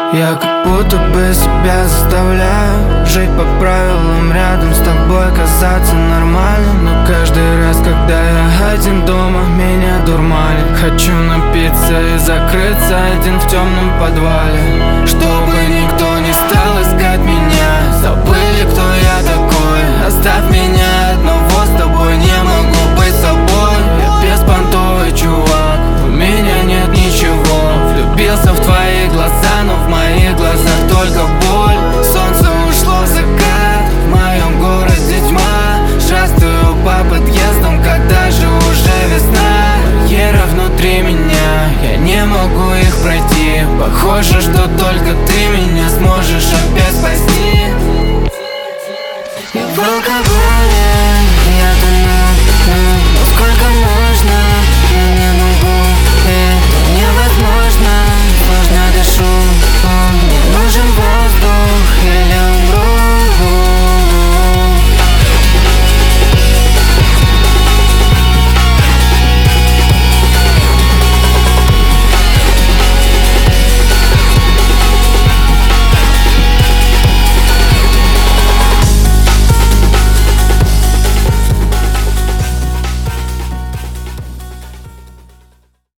Я как будто бы себя заставляю жить по правилам, рядом с тобой казаться нормальным. Но каждый раз, когда я один дома, меня дурманит. Хочу напиться и закрыться один в темном подвале, чтобы никто не стал искать меня. Забыли, кто я такой, оставь меня одного с тобой. Не могу быть собой, я беспонтовый чувак, у меня нет ничего. Влюбился в твои глаза, но в моих глазах только боль. Солнце ушло в закат, в моем городе тьма. Шастаю по подъездам, когда же уже весна. Барьеры внутри меня, я не могу их пройти. Похоже, что только ты меня сможешь опять спасти. Я в алкоголе.